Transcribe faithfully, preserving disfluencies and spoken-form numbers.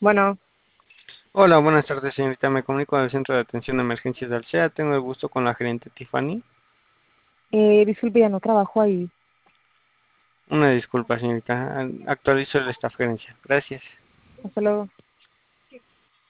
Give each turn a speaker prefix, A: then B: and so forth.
A: Bueno,
B: Hola, buenas tardes, señorita. Me comunico al centro de atención de emergencias de Alsea. Tengo el gusto con la gerente Tiffany.
A: eh, disculpe, ya no trabajo ahí.
B: Una disculpa, señorita. Actualizo el staff gerencia. Gracias.
A: Hasta luego.